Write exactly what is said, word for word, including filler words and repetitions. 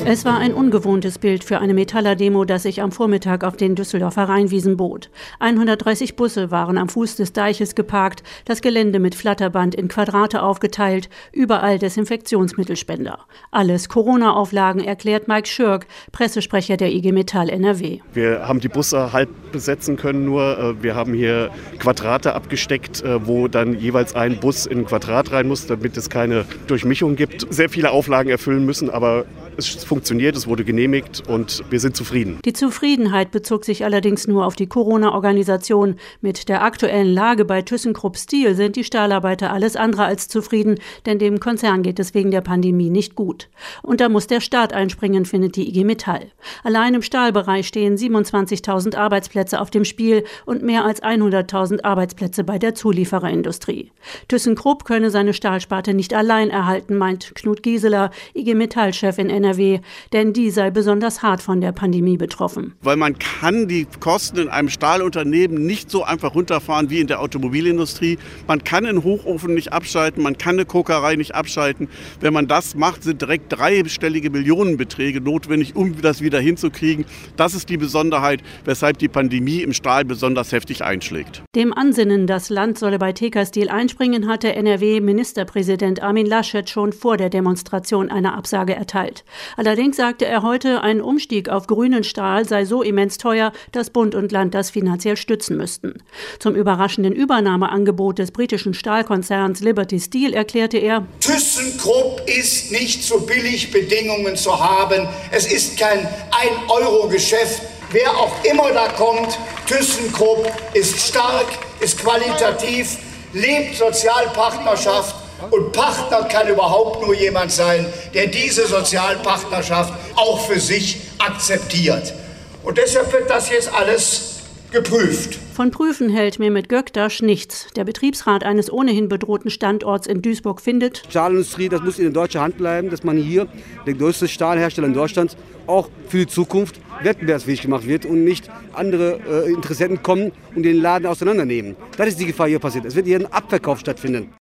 Es war ein ungewohntes Bild für eine Metaller-Demo, das sich am Vormittag auf den Düsseldorfer Rheinwiesen bot. hundertdreißig Busse waren am Fuß des Deiches geparkt, das Gelände mit Flatterband in Quadrate aufgeteilt, überall Desinfektionsmittelspender. Alles Corona-Auflagen, erklärt Mike Schürk, Pressesprecher der I G Metall N R W. Wir haben die Busse halb besetzen können nur. Wir haben hier Quadrate abgesteckt, wo dann jeweils ein Bus in ein Quadrat rein muss, damit es keine Durchmischung gibt. Sehr viele Auflagen erfüllen müssen, aber es funktioniert, es wurde genehmigt und wir sind zufrieden. Die Zufriedenheit bezog sich allerdings nur auf die Corona-Organisation. Mit der aktuellen Lage bei ThyssenKrupp Steel sind die Stahlarbeiter alles andere als zufrieden, denn dem Konzern geht es wegen der Pandemie nicht gut. Und da muss der Staat einspringen, findet die I G Metall. Allein im Stahlbereich stehen siebenundzwanzigtausend Arbeitsplätze auf dem Spiel und mehr als hunderttausend Arbeitsplätze bei der Zuliefererindustrie. ThyssenKrupp könne seine Stahlsparte nicht allein erhalten, meint Knut Gieseler, I G Metall-Chef in N R W, denn die sei besonders hart von der Pandemie betroffen. Weil man kann die Kosten in einem Stahlunternehmen nicht so einfach runterfahren wie in der Automobilindustrie. Man kann einen Hochofen nicht abschalten, man kann eine Kokerei nicht abschalten. Wenn man das macht, sind direkt dreistellige Millionenbeträge notwendig, um das wieder hinzukriegen. Das ist die Besonderheit, weshalb die Pandemie im Stahl besonders heftig einschlägt. Dem Ansinnen, das Land solle bei T K Steel einspringen, hatte N R W-Ministerpräsident Armin Laschet schon vor der Demonstration eine Absage erteilt. Allerdings sagte er heute, ein Umstieg auf grünen Stahl sei so immens teuer, dass Bund und Land das finanziell stützen müssten. Zum überraschenden Übernahmeangebot des britischen Stahlkonzerns Liberty Steel erklärte er: ThyssenKrupp ist nicht zu Billigbedingungen zu haben. Es ist kein ein-Euro-Geschäft. Wer auch immer da kommt, ThyssenKrupp ist stark, ist qualitativ, lebt Sozialpartnerschaft. Und Partner kann überhaupt nur jemand sein, der diese Sozialpartnerschaft auch für sich akzeptiert. Und deshalb wird das jetzt alles geprüft. Von Prüfen hält Mehmet Göktaş nichts. Der Betriebsrat eines ohnehin bedrohten Standorts in Duisburg findet: Stahlindustrie, das muss in deutscher Hand bleiben, dass man hier, der größte Stahlhersteller in Deutschland, auch für die Zukunft wettbewerbsfähig gemacht wird und nicht andere äh, Interessenten kommen und den Laden auseinandernehmen. Das ist die Gefahr, die hier passiert. Es wird hier ein Abverkauf stattfinden.